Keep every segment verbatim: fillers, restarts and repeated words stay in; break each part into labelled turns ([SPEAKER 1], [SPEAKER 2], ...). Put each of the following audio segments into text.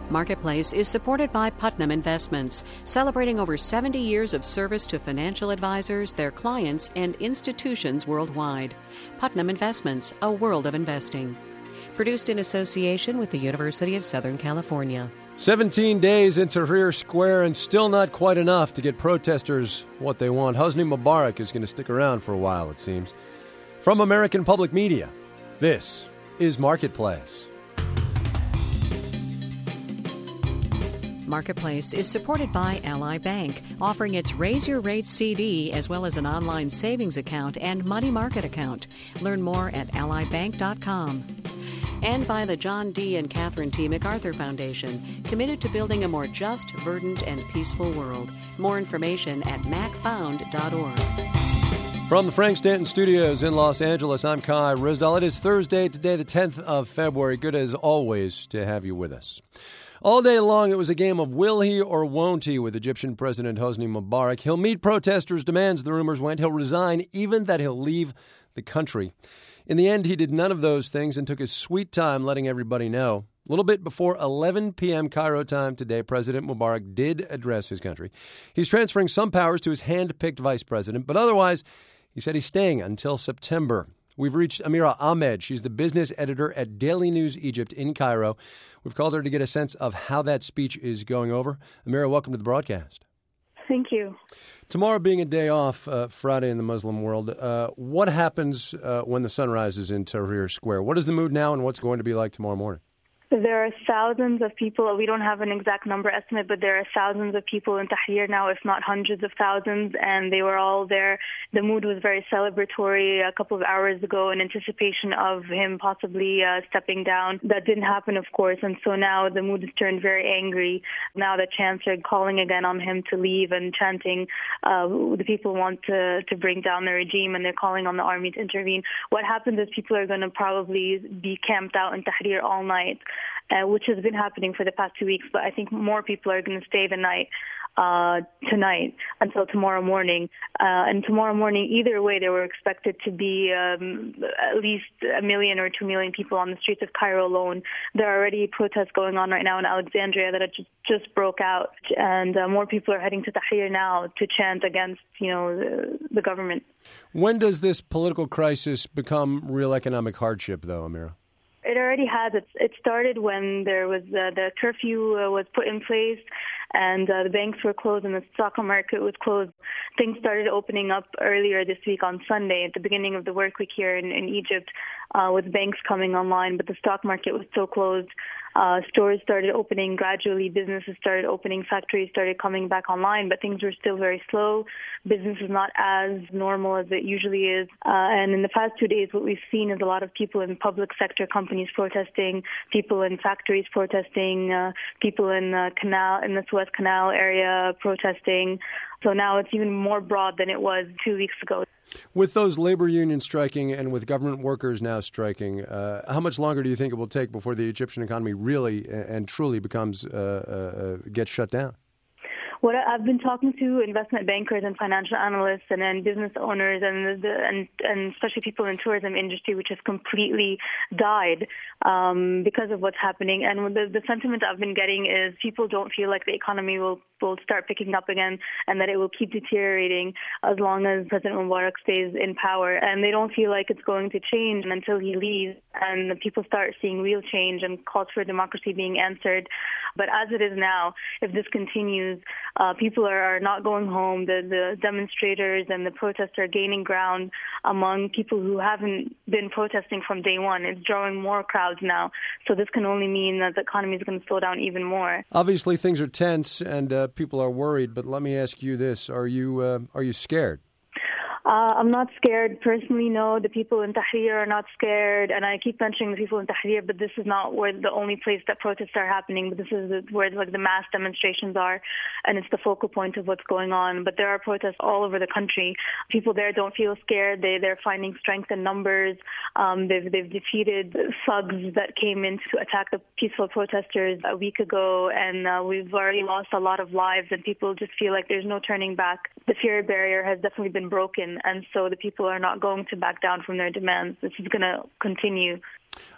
[SPEAKER 1] Marketplace is supported by Putnam Investments, celebrating over seventy years of service to financial advisors, their clients, and institutions worldwide. Putnam Investments, a world of investing. Produced in association with the University of Southern California.
[SPEAKER 2] seventeen days in Tahrir Square and still not quite enough to get protesters what they want. Hosni Mubarak is going to stick around for a while, it seems. From American Public Media, this is Marketplace.
[SPEAKER 1] Marketplace is supported by Ally Bank, offering its Raise Your Rates C D as well as an online savings account and money market account. Learn more at ally bank dot com. And by the John D. and Catherine T. MacArthur Foundation, committed to building a more just, verdant, and peaceful world. More information at mac found dot org.
[SPEAKER 2] From the Frank Stanton Studios in Los Angeles, I'm Kai Rizdal. It is Thursday, today the tenth of February. Good as always to have you with us. All day long, it was a game of will he or won't he with Egyptian President Hosni Mubarak. He'll meet protesters' demands, the rumors went. He'll resign, even that he'll leave the country. In the end, he did none of those things and took his sweet time letting everybody know. A little bit before eleven p.m. Cairo time today, President Mubarak did address his country. He's transferring some powers to his hand-picked vice president, but otherwise, he said he's staying until September. We've reached Amira Ahmed. She's the business editor at Daily News Egypt in Cairo. We've called her to get a sense of how that speech is going over. Amira, welcome to the broadcast.
[SPEAKER 3] Thank you.
[SPEAKER 2] Tomorrow being a day off, uh, Friday in the Muslim world, uh, what happens uh, when the sun rises in Tahrir Square? What is the mood now and what's going to be like tomorrow morning?
[SPEAKER 3] There are thousands of people. We don't have an exact number estimate, but there are thousands of people in Tahrir now, if not hundreds of thousands, and they were all there. The mood was very celebratory a couple of hours ago in anticipation of him possibly uh, stepping down. That didn't happen, of course, and so now the mood has turned very angry. Now the chants are calling again on him to leave and chanting uh, the people want to, to bring down the regime, and they're calling on the army to intervene. What happens is people are going to probably be camped out in Tahrir all night. Uh, which has been happening for the past two weeks, but I think more people are going to stay the night uh, tonight until tomorrow morning. Uh, and tomorrow morning, either way, there were expected to be um, at least a million or two million people on the streets of Cairo alone. There are already protests going on right now in Alexandria that just, just broke out, and uh, more people are heading to Tahrir now to chant against, you know, the, the government.
[SPEAKER 2] When does this political crisis become real economic hardship, though, Amira?
[SPEAKER 3] It already has. It, it started when there was uh, the curfew uh, was put in place, and uh, the banks were closed and the stock market was closed. Things started opening up earlier this week on Sunday at the beginning of the work week here in, in Egypt, uh, with banks coming online, but the stock market was still closed. Uh, stores started opening gradually, businesses started opening, factories started coming back online, but things were still very slow. Business is not as normal as it usually is. Uh, and in the past two days, what we've seen is a lot of people in public sector companies protesting, people in factories protesting, uh, people in the canal, in the Suez Canal area protesting. So now it's even more broad than it was two weeks ago.
[SPEAKER 2] With those labor unions striking and with government workers now striking, uh, how much longer do you think it will take before the Egyptian economy really and truly becomes uh, uh, gets shut down?
[SPEAKER 3] What I've been talking to investment bankers and financial analysts and then business owners and the, and and especially people in tourism industry, which has completely died um, because of what's happening. And the, the sentiment I've been getting is people don't feel like the economy will will start picking up again and that it will keep deteriorating as long as President Mubarak stays in power. And they don't feel like it's going to change until he leaves and the people start seeing real change and calls for democracy being answered. But as it is now, if this continues, uh, people are, are not going home. The, the demonstrators and the protests are gaining ground among people who haven't been protesting from day one. It's drawing more crowds now. So this can only mean that the economy is going to slow down even more.
[SPEAKER 2] Obviously, things are tense and uh, people are worried. But let me ask you this. Are you uh, are you scared?
[SPEAKER 3] Uh, I'm not scared. Personally, no. The people in Tahrir are not scared. And I keep mentioning the people in Tahrir, but this is not where the only place that protests are happening. But this is the, where like the mass demonstrations are. And it's the focal point of what's going on. But there are protests all over the country. People there don't feel scared. They, they're finding strength in numbers. Um, they've, they've defeated thugs that came in to attack the peaceful protesters a week ago. And uh, we've already lost a lot of lives. And people just feel like there's no turning back. The fear barrier has definitely been broken. And so the people are not going to back down from their demands. This is going to continue.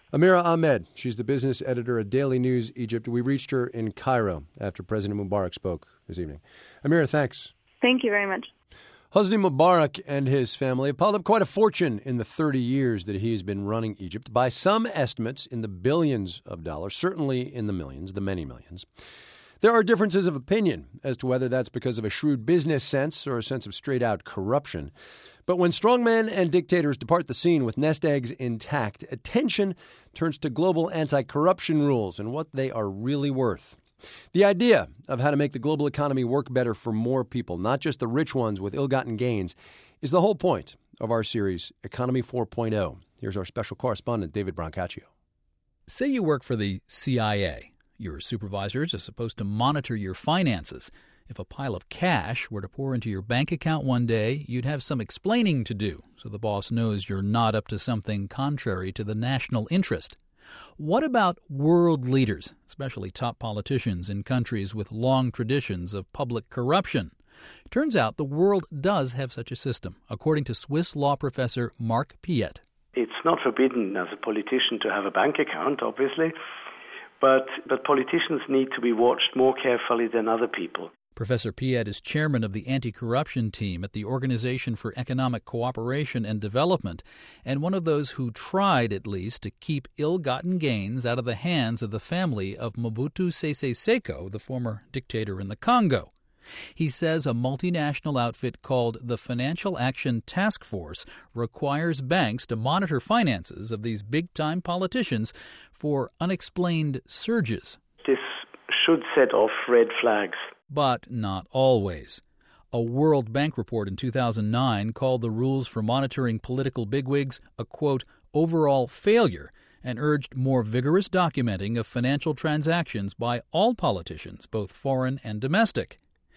[SPEAKER 2] Amira Ahmed, she's the business editor at Daily News Egypt. We reached her in Cairo after President Mubarak spoke this evening. Amira, thanks.
[SPEAKER 3] Thank you very much.
[SPEAKER 2] Hosni Mubarak and his family have piled up quite a fortune in the thirty years that he's been running Egypt. By some estimates, in the billions of dollars, certainly in the millions, the many millions. There are differences of opinion as to whether that's because of a shrewd business sense or a sense of straight-out corruption. But when strongmen and dictators depart the scene with nest eggs intact, attention turns to global anti-corruption rules and what they are really worth. The idea of how to make the global economy work better for more people, not just the rich ones with ill-gotten gains, is the whole point of our series, Economy four point oh. Here's our special correspondent, David Brancaccio.
[SPEAKER 4] Say you work for the C I A. Your supervisors are supposed to monitor your finances. If a pile of cash were to pour into your bank account one day, you'd have some explaining to do so the boss knows you're not up to something contrary to the national interest. What about world leaders, especially top politicians in countries with long traditions of public corruption? Turns out the world does have such a system, according to Swiss law professor Marc Piet.
[SPEAKER 5] It's not forbidden as a politician to have a bank account, obviously, but, but politicians need to be watched more carefully than other people.
[SPEAKER 4] Professor Piet is chairman of the anti-corruption team at the Organization for Economic Cooperation and Development, and one of those who tried, at least, to keep ill-gotten gains out of the hands of the family of Mobutu Sese Seko, the former dictator in the Congo. He says a multinational outfit called the Financial Action Task Force requires banks to monitor finances of these big-time politicians for unexplained surges.
[SPEAKER 5] This should set off red flags.
[SPEAKER 4] But not always. A World Bank report in two thousand nine called the rules for monitoring political bigwigs a, quote, overall failure, and urged more vigorous documenting of financial transactions by all politicians, both foreign and domestic.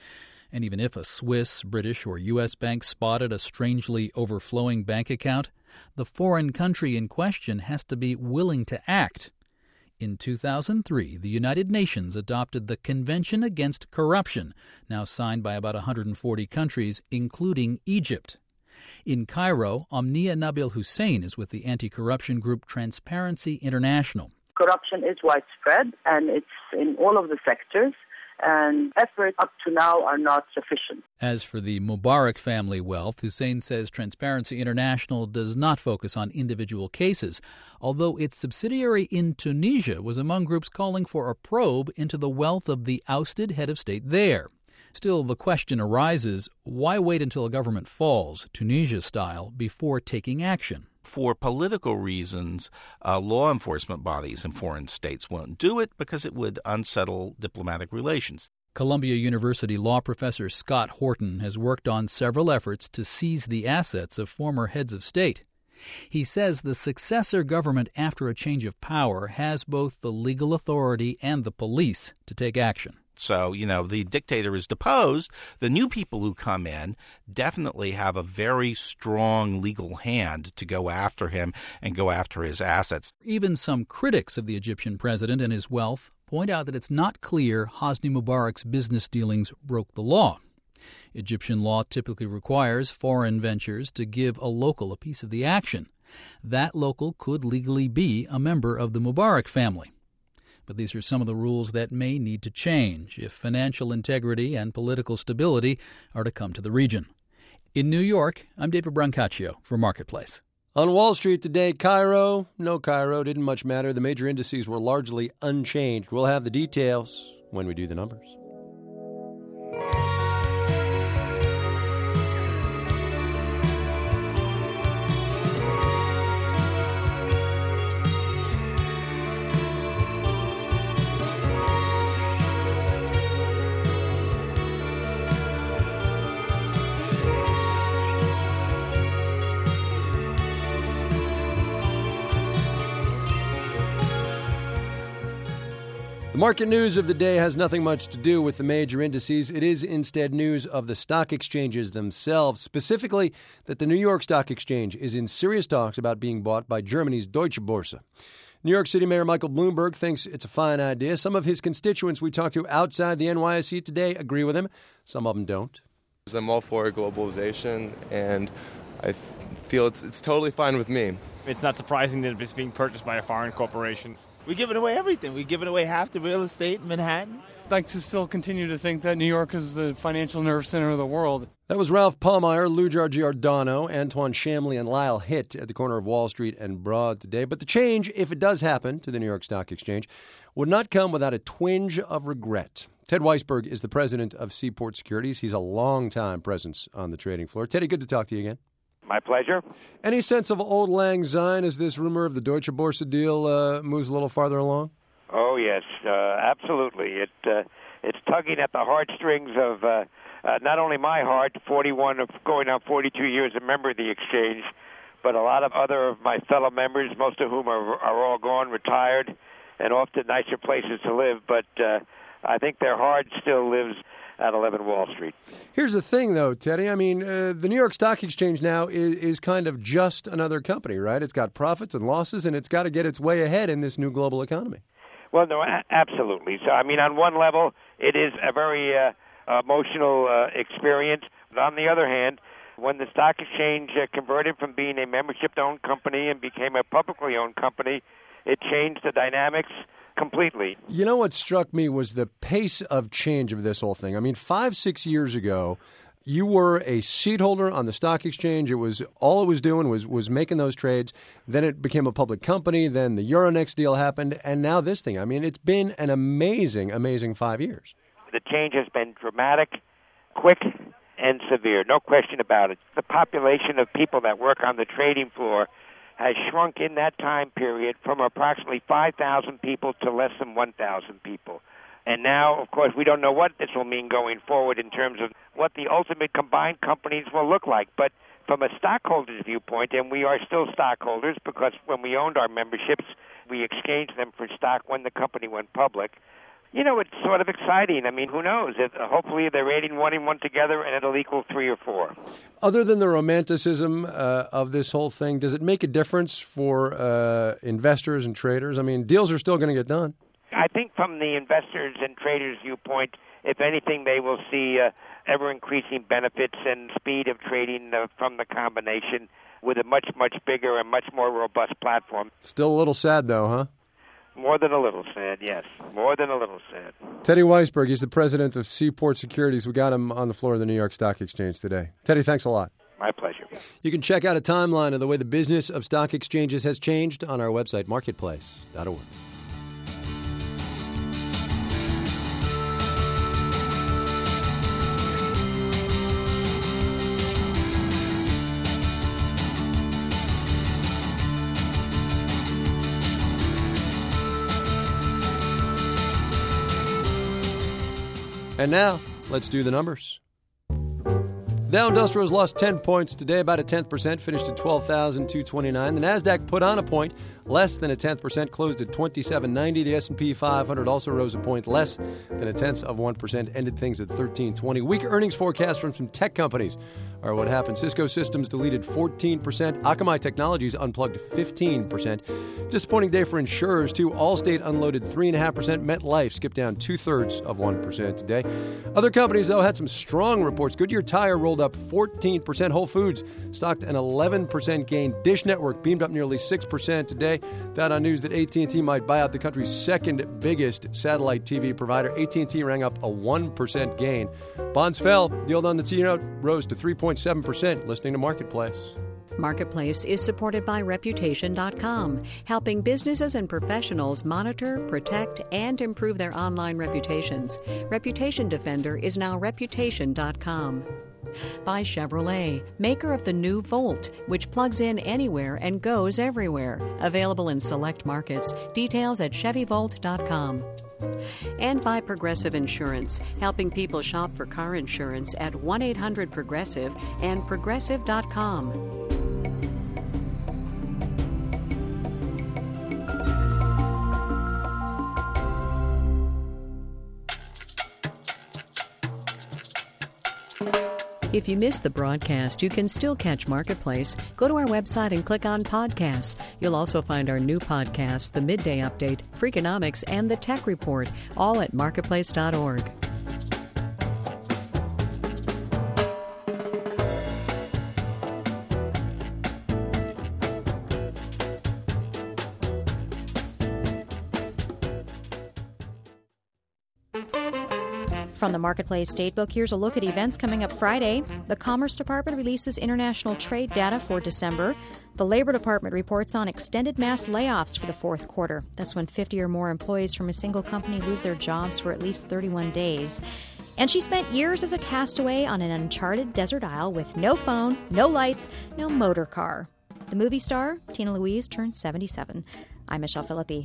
[SPEAKER 4] And even if a Swiss, British, or U S bank spotted a strangely overflowing bank account, the foreign country in question has to be willing to act. In two thousand three, the United Nations adopted the Convention Against Corruption, now signed by about one hundred forty countries, including Egypt. In Cairo, Omnia Nabil Hussein is with the anti-corruption group Transparency International.
[SPEAKER 6] Corruption is widespread, and it's in all of the sectors, and efforts up to now are not sufficient.
[SPEAKER 4] As for the Mubarak family wealth, Hussein says Transparency International does not focus on individual cases, although its subsidiary in Tunisia was among groups calling for a probe into the wealth of the ousted head of state there. Still, the question arises, why wait until a government falls, Tunisia style, before taking action?
[SPEAKER 7] For political reasons, uh, law enforcement bodies in foreign states won't do it because it would unsettle diplomatic relations.
[SPEAKER 4] Columbia University law professor Scott Horton has worked on several efforts to seize the assets of former heads of state. He says the successor government after a change of power has both the legal authority and the police to take action.
[SPEAKER 7] So, you know, the dictator is deposed. The new people who come in definitely have a very strong legal hand to go after him and go after his assets.
[SPEAKER 4] Even some critics of the Egyptian president and his wealth point out that it's not clear Hosni Mubarak's business dealings broke the law. Egyptian law typically requires foreign ventures to give a local a piece of the action. That local could legally be a member of the Mubarak family. But these are some of the rules that may need to change if financial integrity and political stability are to come to the region. In New York, I'm David Brancaccio for Marketplace.
[SPEAKER 2] On Wall Street today, Cairo, no Cairo, didn't much matter. The major indices were largely unchanged. We'll have the details when we do the numbers. The market news of the day has nothing much to do with the major indices. It is instead news of the stock exchanges themselves, specifically that the New York Stock Exchange is in serious talks about being bought by Germany's Deutsche Börse. New York City Mayor Michael Bloomberg thinks it's a fine idea. Some of his constituents we talked to outside the N Y S E today agree with him. Some of them don't.
[SPEAKER 8] I'm all for globalization, and I f- feel it's it's totally fine with me.
[SPEAKER 9] It's not surprising that it's being purchased by a foreign corporation.
[SPEAKER 10] We're giving away everything. We're giving away half the real estate in Manhattan.
[SPEAKER 11] I'd like to still continue to think that New York is the financial nerve center of the world.
[SPEAKER 2] That was Ralph Palmeyer, Lujar Giordano, Antoine Shamley, and Lyle Hitt at the corner of Wall Street and Broad today. But the change, if it does happen to the New York Stock Exchange, would not come without a twinge of regret. Ted Weisberg is the president of Seaport Securities. He's a long-time presence on the trading floor. Teddy, good to talk to you again.
[SPEAKER 12] My pleasure.
[SPEAKER 2] Any sense of old lang syne as this rumor of the Deutsche Börse deal uh, moves a little farther along?
[SPEAKER 12] Oh, yes, uh, absolutely. It uh, It's tugging at the heartstrings of uh, uh, not only my heart, forty-one of going on forty-two years a member of the exchange, but a lot of other of my fellow members, most of whom are, are all gone, retired, and off to nicer places to live. But uh, I think their heart still lives at eleven Wall Street.
[SPEAKER 2] Here's the thing, though, Teddy. I mean, uh, the New York Stock Exchange now is, is kind of just another company, right? It's got profits and losses, and it's got to get its way ahead in this new global economy.
[SPEAKER 12] Well, no, a- absolutely. So, I mean, on one level, it is a very uh, emotional uh, experience. But on the other hand, when the stock exchange uh, converted from being a membership-owned company and became a publicly owned company, it changed the dynamics completely.
[SPEAKER 2] You know what struck me was the pace of change of this whole thing. I mean, five, six years ago, you were a seat holder on the stock exchange. It was all it was doing was was making those trades. Then it became a public company. Then the Euronext deal happened, and now this thing. I mean, it's been an amazing, amazing five years.
[SPEAKER 12] The change has been dramatic, quick, and severe. No question about it. The population of people that work on the trading floor has shrunk in that time period from approximately five thousand people to less than one thousand people. And now, of course, we don't know what this will mean going forward in terms of what the ultimate combined companies will look like. But from a stockholder's viewpoint, and we are still stockholders because when we owned our memberships, we exchanged them for stock when the company went public. You know, it's sort of exciting. I mean, who knows? It, hopefully they're rating one and one together and it'll equal three or four.
[SPEAKER 2] Other than the romanticism uh, of this whole thing, does it make a difference for uh, investors and traders? I mean, deals are still going to get done.
[SPEAKER 12] I think from the investors and traders' viewpoint, if anything, they will see uh, ever-increasing benefits and speed of trading uh, from the combination with a much, much bigger and much more robust platform.
[SPEAKER 2] Still a little sad, though, huh?
[SPEAKER 12] More than a little sad, yes. More than a little sad.
[SPEAKER 2] Teddy Weisberg, he's the president of Seaport Securities. We got him on the floor of the New York Stock Exchange today. Teddy, thanks a lot.
[SPEAKER 12] My pleasure.
[SPEAKER 2] You can check out a timeline of the way the business of stock exchanges has changed on our website, marketplace dot org. And now, let's do the numbers. Dow Industrials lost ten points today, about a tenth percent, finished at twelve thousand two hundred twenty-nine. The Nasdaq put on a point, less than a tenth percent, closed at twenty-seven ninety. The S and P five hundred also rose a point, less than a tenth of one percent, ended things at thirteen twenty. Weak earnings forecasts from some tech companies are what happened. Cisco Systems deleted fourteen percent. Akamai Technologies unplugged fifteen percent. Disappointing day for insurers, too. Allstate unloaded three point five percent. MetLife skipped down two-thirds of one percent today. Other companies, though, had some strong reports. Goodyear Tire rolled up fourteen percent. Whole Foods stocked an eleven percent gain. Dish Network beamed up nearly six percent today. That on news that A T and T might buy out the country's second biggest satellite T V provider. A T and T rang up a one percent gain. Bonds fell. Yield on the T-note rose to three point seven percent. Listening to Marketplace.
[SPEAKER 1] Marketplace is supported by Reputation dot com, helping businesses and professionals monitor, protect, and improve their online reputations. Reputation Defender is now Reputation dot com. By Chevrolet, maker of the new Volt, which plugs in anywhere and goes everywhere. Available in select markets. Details at Chevy Volt dot com. And by Progressive Insurance, helping people shop for car insurance at one eight hundred Progressive and Progressive dot com. If you missed the broadcast, you can still catch Marketplace. Go to our website and click on Podcasts. You'll also find our new podcasts, The Midday Update, Freakonomics, and The Tech Report, all at marketplace dot org.
[SPEAKER 13] From the Marketplace Statebook, here's a look at events coming up Friday. The Commerce Department releases international trade data for December. The Labor Department reports on extended mass layoffs for the fourth quarter. That's when fifty or more employees from a single company lose their jobs for at least thirty-one days. And she spent years as a castaway on an uncharted desert isle with no phone, no lights, no motor car. The movie star, Tina Louise, turned seventy-seven. I'm Michelle Philippi.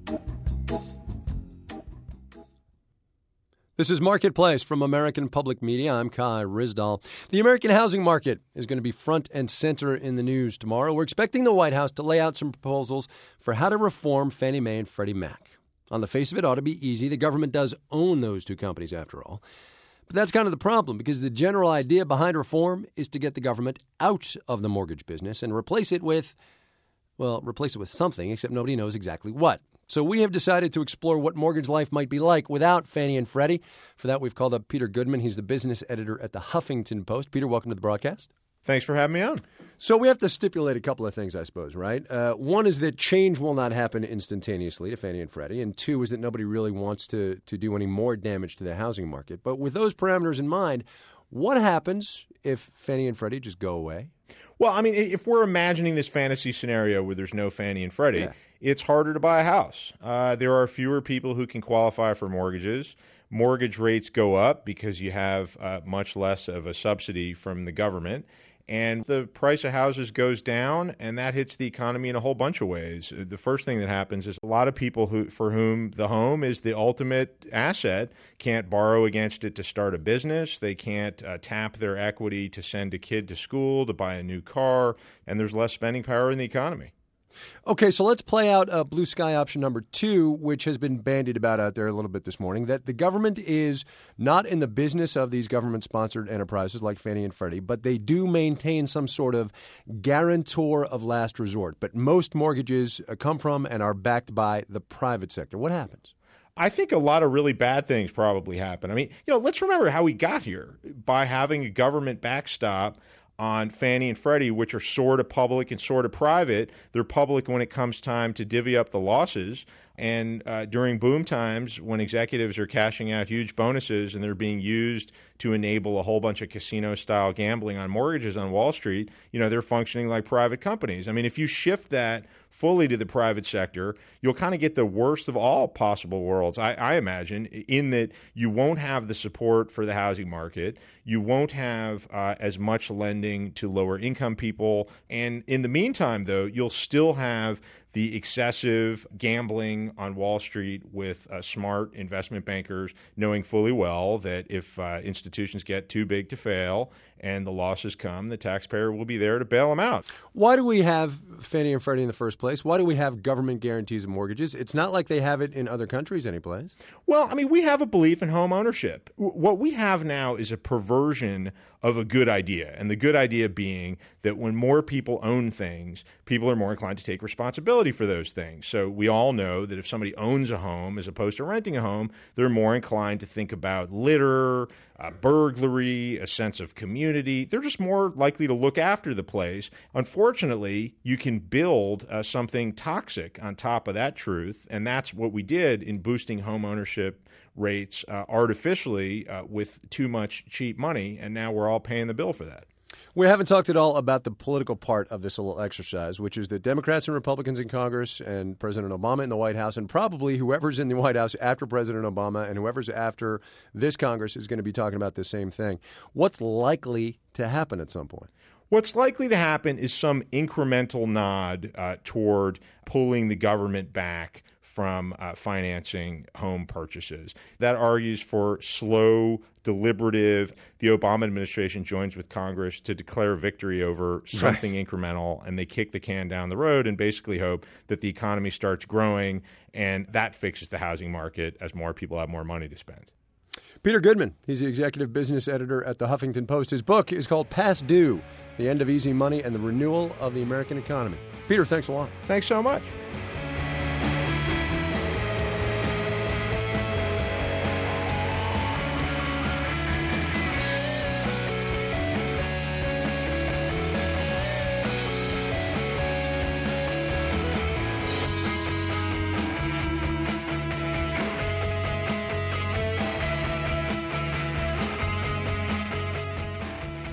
[SPEAKER 2] This is Marketplace from American Public Media. I'm Kai Ryssdal. The American housing market is going to be front and center in the news tomorrow. We're expecting the White House to lay out some proposals for how to reform Fannie Mae and Freddie Mac. On the face of it, it ought to be easy. The government does own those two companies, after all. But that's kind of the problem, because the general idea behind reform is to get the government out of the mortgage business and replace it with, well, replace it with something, except nobody knows exactly what. So we have decided to explore what mortgage life might be like without Fannie and Freddie. For that, we've called up Peter Goodman. He's the business editor at the Huffington Post. Peter, welcome to the broadcast.
[SPEAKER 14] Thanks for having me on.
[SPEAKER 2] So we have to stipulate a couple of things, I suppose, right? Uh, one is that change will not happen instantaneously to Fannie and Freddie. And two is that nobody really wants to, to do any more damage to the housing market. But with those parameters in mind, what happens if Fannie and Freddie just go away?
[SPEAKER 14] Well, I mean, if we're imagining this fantasy scenario where there's no Fannie and Freddie, yeah. It's harder to buy a house. Uh, there are fewer people who can qualify for mortgages. Mortgage rates go up because you have uh, much less of a subsidy from the government. And the price of houses goes down, and that hits the economy in a whole bunch of ways. The first thing that happens is a lot of people who, for whom the home is the ultimate asset can't borrow against it to start a business. They can't uh, tap their equity to send a kid to school, to buy a new car, and there's less spending power in the economy.
[SPEAKER 2] Okay, so let's play out uh, blue sky option number two, which has been bandied about out there a little bit this morning, that the government is not in the business of these government-sponsored enterprises like Fannie and Freddie, but they do maintain some sort of guarantor of last resort. But most mortgages uh, come from and are backed by the private sector. What happens?
[SPEAKER 14] I think a lot of really bad things probably happen. I mean, you know, let's remember how we got here by having a government backstop on Fannie and Freddie, which are sort of public and sort of private. They're public when it comes time to divvy up the losses. And uh, during boom times, when executives are cashing out huge bonuses and they're being used to enable a whole bunch of casino-style gambling on mortgages on Wall Street, you know, they're functioning like private companies. I mean, if you shift that fully to the private sector, you'll kind of get the worst of all possible worlds, I, I imagine, in that you won't have the support for the housing market. You won't have uh, as much lending to lower income people. And in the meantime, though, you'll still have the excessive gambling on Wall Street with uh, smart investment bankers knowing fully well that if uh, institutions get too big to fail and the losses come, the taxpayer will be there to bail them out.
[SPEAKER 2] Why do we have Fannie and Freddie in the first place? Why do we have government guarantees of mortgages? It's not like they have it in other countries anyplace.
[SPEAKER 14] Well, I mean, we have a belief in home ownership. What we have now is a perversion of a good idea, and the good idea being that when more people own things, people are more inclined to take responsibility for those things. So we all know that if somebody owns a home as opposed to renting a home, they're more inclined to think about litter, uh, burglary, a sense of community. They're just more likely to look after the place. Unfortunately, you can build uh, something toxic on top of that truth, and that's what we did in boosting home ownership rates uh, artificially uh, with too much cheap money, and now we're all paying the bill for that.
[SPEAKER 2] We haven't talked at all about the political part of this little exercise, which is that Democrats and Republicans in Congress and President Obama in the White House, and probably whoever's in the White House after President Obama and whoever's after this Congress is going to be talking about the same thing. What's likely to happen at some point?
[SPEAKER 14] What's likely to happen is some incremental nod uh, toward pulling the government back from uh, financing home purchases. That argues for slow, deliberative. The Obama administration joins with Congress to declare victory over something right. incremental, and they kick the can down the road and basically hope that the economy starts growing, and that fixes the housing market as more people have more money to spend.
[SPEAKER 2] Peter Goodman, he's the executive business editor at the Huffington Post. His book is called Past Due, The End of Easy Money and the Renewal of the American Economy. Peter, thanks a lot.
[SPEAKER 14] Thanks so much.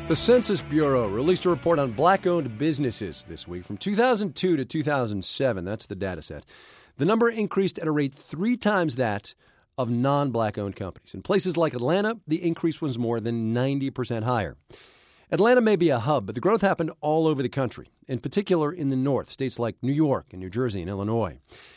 [SPEAKER 2] The Census Bureau released a report on black-owned businesses this week from two thousand two to two thousand seven. That's the data set. The number increased at a rate three times that of non-black-owned companies. In places like Atlanta, the increase was more than ninety percent higher. Atlanta may be a hub, but the growth happened all over the country, in particular in the north, states like New York and New Jersey and Illinois.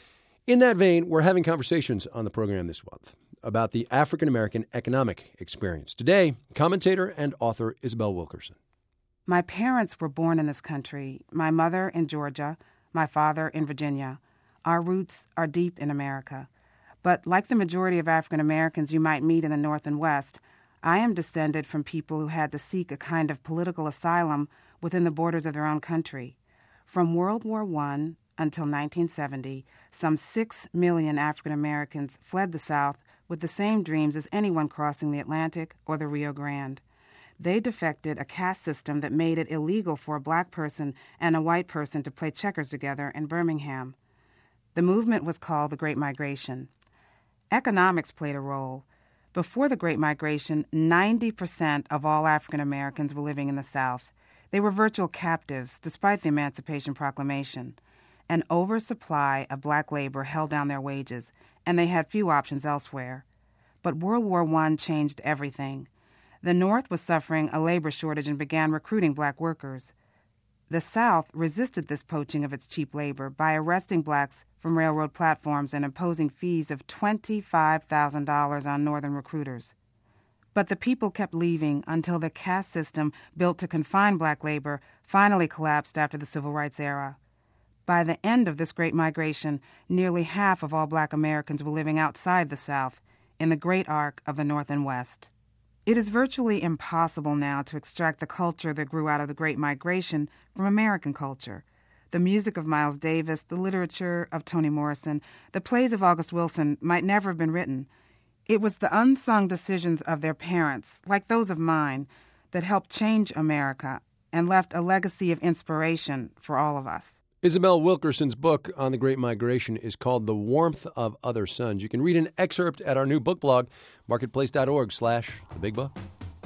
[SPEAKER 2] In that vein, we're having conversations on the program this month about the African-American economic experience. Today, commentator and author Isabel Wilkerson.
[SPEAKER 15] My parents were born in this country, my mother in Georgia, my father in Virginia. Our roots are deep in America. But like the majority of African Americans you might meet in the North and West, I am descended from people who had to seek a kind of political asylum within the borders of their own country. From World War One until nineteen seventy, some six million African Americans fled the South with the same dreams as anyone crossing the Atlantic or the Rio Grande. They defected a caste system that made it illegal for a black person and a white person to play checkers together in Birmingham. The movement was called the Great Migration. Economics played a role. Before the Great Migration, ninety percent of all African Americans were living in the South. They were virtual captives, despite the Emancipation Proclamation. An oversupply of black labor held down their wages, and they had few options elsewhere. But World War One changed everything. The North was suffering a labor shortage and began recruiting black workers. The South resisted this poaching of its cheap labor by arresting blacks from railroad platforms and imposing fees of twenty-five thousand dollars on Northern recruiters. But the people kept leaving until the caste system built to confine black labor finally collapsed after the Civil Rights era. By the end of this Great Migration, nearly half of all black Americans were living outside the South, in the great arc of the North and West. It is virtually impossible now to extract the culture that grew out of the Great Migration from American culture. The music of Miles Davis, the literature of Toni Morrison, the plays of August Wilson might never have been written. It was the unsung decisions of their parents, like those of mine, that helped change America and left a legacy of inspiration for all of us.
[SPEAKER 2] Isabel Wilkerson's book on the Great Migration is called The Warmth of Other Suns. You can read an excerpt at our new book blog, marketplace.org slash the big book.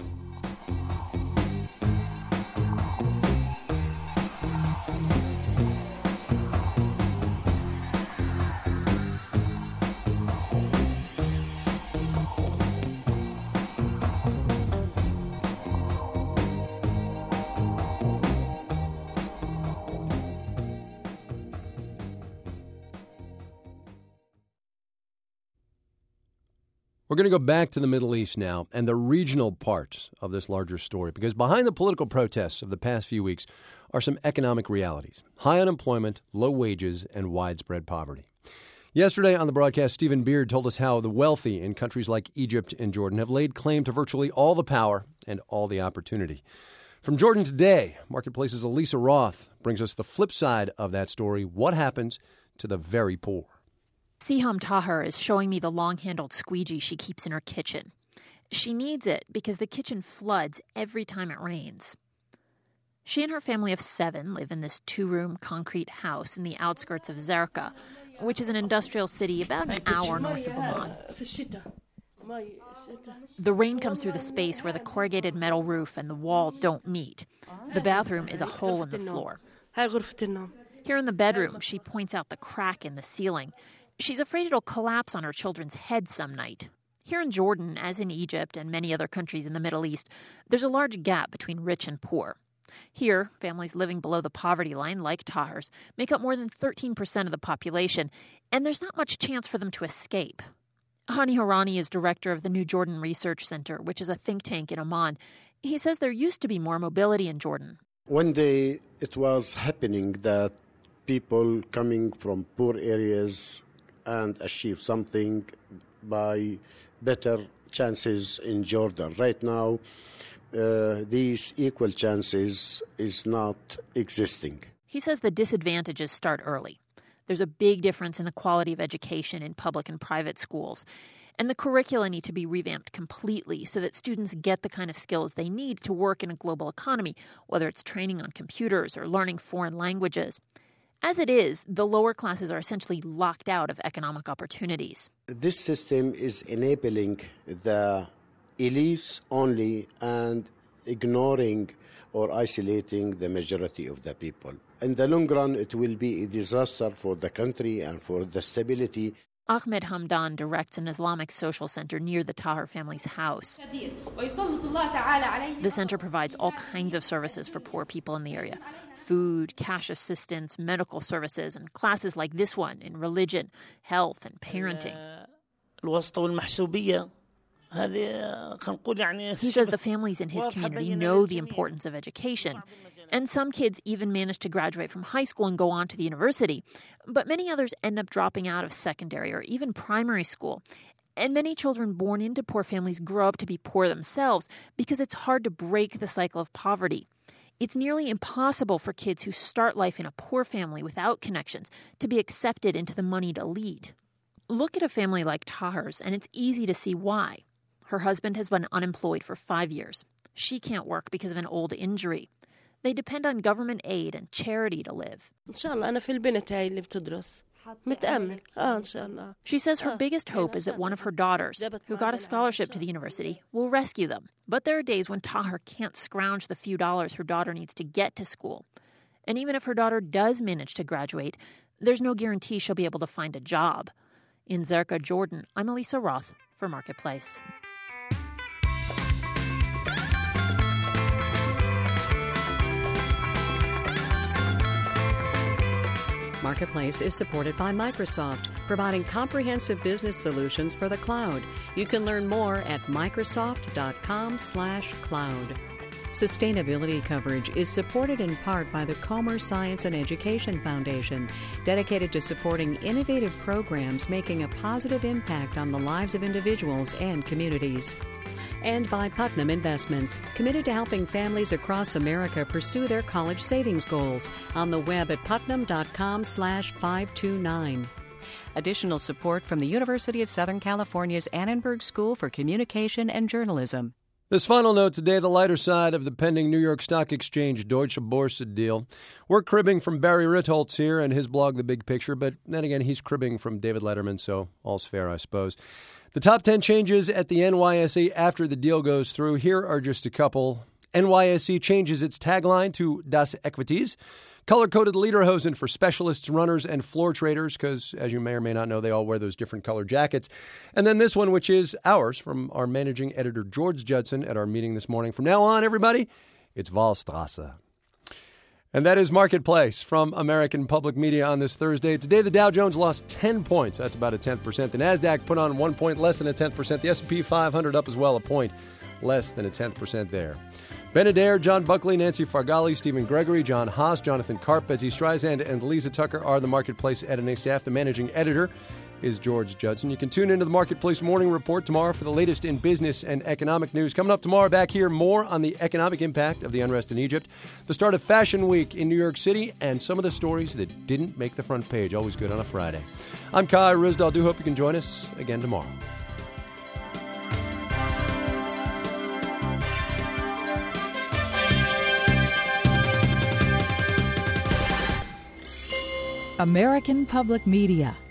[SPEAKER 2] We're going to go back to the Middle East now and the regional parts of this larger story, because behind the political protests of the past few weeks are some economic realities: high unemployment, low wages, and widespread poverty. Yesterday on the broadcast, Stephen Beard told us how the wealthy in countries like Egypt and Jordan have laid claim to virtually all the power and all the opportunity. From Jordan today, Marketplace's Elisa Roth brings us the flip side of that story: what happens to the very poor.
[SPEAKER 16] Siham Tahir is showing me the long-handled squeegee she keeps in her kitchen. She needs it because the kitchen floods every time it rains. She and her family of seven live in this two-room concrete house in the outskirts of Zarqa, which is an industrial city about an hour north of Amman. The rain comes through the space where the corrugated metal roof and the wall don't meet. The bathroom is a hole in the floor. Here in the bedroom, she points out the crack in the ceiling. She's afraid it'll collapse on her children's heads some night. Here in Jordan, as in Egypt and many other countries in the Middle East, there's a large gap between rich and poor. Here, families living below the poverty line, like Tahir's, make up more than thirteen percent of the population, and there's not much chance for them to escape. Hani Harani is director of the New Jordan Research Center, which is a think tank in Amman. He says there used to be more mobility in Jordan.
[SPEAKER 17] One day it was happening that people coming from poor areas and achieve something by better chances in Jordan. Right now, uh, these equal chances is not existing.
[SPEAKER 16] He says the disadvantages start early. There's a big difference in the quality of education in public and private schools, and the curricula need to be revamped completely so that students get the kind of skills they need to work in a global economy, whether it's training on computers or learning foreign languages. As it is, the lower classes are essentially locked out of economic opportunities.
[SPEAKER 17] This system is enabling the elites only, and ignoring or isolating the majority of the people. In the long run, it will be a disaster for the country and for the stability.
[SPEAKER 16] Ahmed Hamdan directs an Islamic social center near the Taher family's house. The center provides all kinds of services for poor people in the area: food, cash assistance, medical services, and classes like this one in religion, health, and parenting. He says the families in his community know the importance of education, and some kids even manage to graduate from high school and go on to the university. But many others end up dropping out of secondary or even primary school. And many children born into poor families grow up to be poor themselves because it's hard to break the cycle of poverty. It's nearly impossible for kids who start life in a poor family without connections to be accepted into the moneyed elite. Look at a family like Taher's, and it's easy to see why. Her husband has been unemployed for five years. She can't work because of an old injury. They depend on government aid and charity to live. She says her biggest hope is that one of her daughters, who got a scholarship to the university, will rescue them. But there are days when Taher can't scrounge the few dollars her daughter needs to get to school. And even if her daughter does manage to graduate, there's no guarantee she'll be able to find a job. In Zerka, Jordan, I'm Elisa Roth for Marketplace.
[SPEAKER 1] Marketplace is supported by Microsoft, providing comprehensive business solutions for the cloud. You can learn more at Microsoft.com slash cloud. Sustainability coverage is supported in part by the Comer Science and Education Foundation, dedicated to supporting innovative programs making a positive impact on the lives of individuals and communities. And by Putnam Investments, committed to helping families across America pursue their college savings goals, on the web at putnam.com slash 529. Additional support from the University of Southern California's Annenberg School for Communication and Journalism.
[SPEAKER 2] This final note today, the lighter side of the pending New York Stock Exchange Deutsche Börse deal. We're cribbing from Barry Ritholtz here and his blog, The Big Picture, but then again, he's cribbing from David Letterman, so all's fair, I suppose. The top ten changes at the N Y S E after the deal goes through. Here are just a couple. N Y S E changes its tagline to Das Equities. Color-coded lederhosen for specialists, runners, and floor traders, because, as you may or may not know, they all wear those different colored jackets. And then this one, which is ours, from our managing editor, George Judson, at our meeting this morning. From now on, everybody, it's Wahlstrasse. And that is Marketplace from American Public Media on this Thursday. Today, the Dow Jones lost ten points. That's about a tenth percent. The NASDAQ put on one point less than a tenth percent. The S and P five hundred up as well, a point less than a tenth percent there. Ben Adair, John Buckley, Nancy Fargali, Stephen Gregory, John Haas, Jonathan Karp, Betsy Streisand, and Lisa Tucker are the Marketplace editing staff. The managing editor is George Judson. You can tune into the Marketplace Morning Report tomorrow for the latest in business and economic news. Coming up tomorrow, back here, more on the economic impact of the unrest in Egypt, the start of Fashion Week in New York City, and some of the stories that didn't make the front page. Always good on a Friday. I'm Kai Ryssdal. Do hope you can join us again tomorrow.
[SPEAKER 18] American Public Media